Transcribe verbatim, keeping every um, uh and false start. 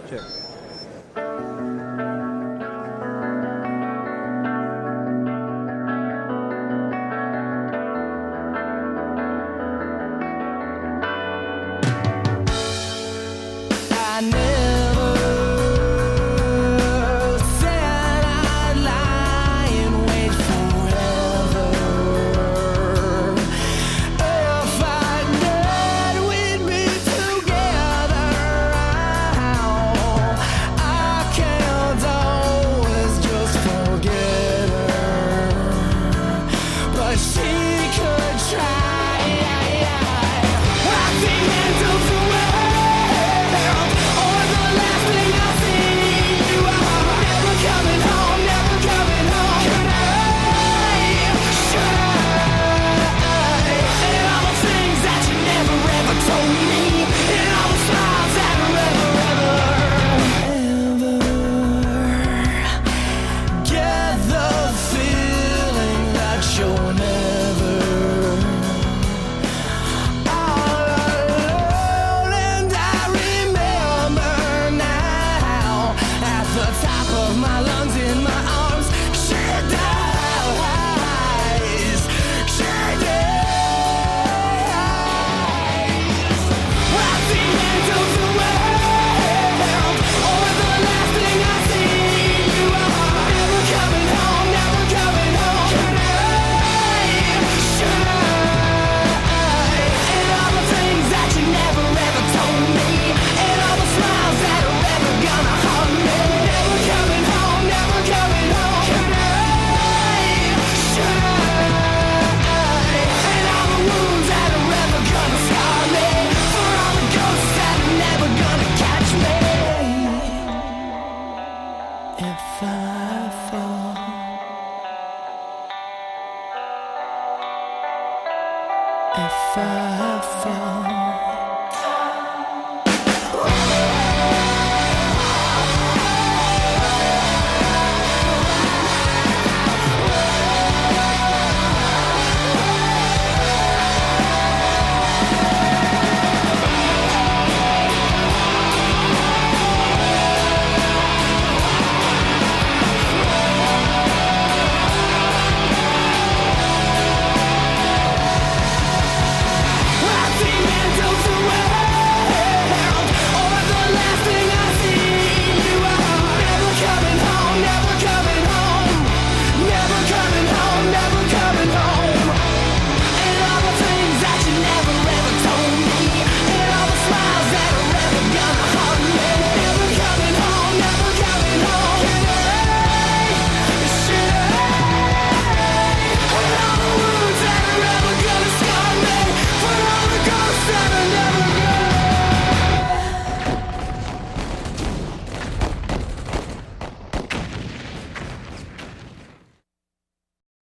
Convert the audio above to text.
Check. I never said I'd lie and wait forever. If I knew we'd be together, I can't always just forget her, but she could try. At the end of the world, or the last thing I see, you are never coming home, never coming home. Should I? Should I? And all the things that you never ever told me, and all the smiles that are ever, ever, ever get the feeling that you'll never all alone. And I remember now, at the top of my lungs, in my arms, she dies, she dies. At the end of the world, or the last thing I see, you are never coming home, never coming home. Should I? Should I? And all the things that you never ever told me, and all the smiles that are ever gonna haunt me, never coming home, never coming home. Should I? Should I? And all the wounds that are ever gonna scar me, for all the ghosts that are never gonna catch me. If I fall, if I fall.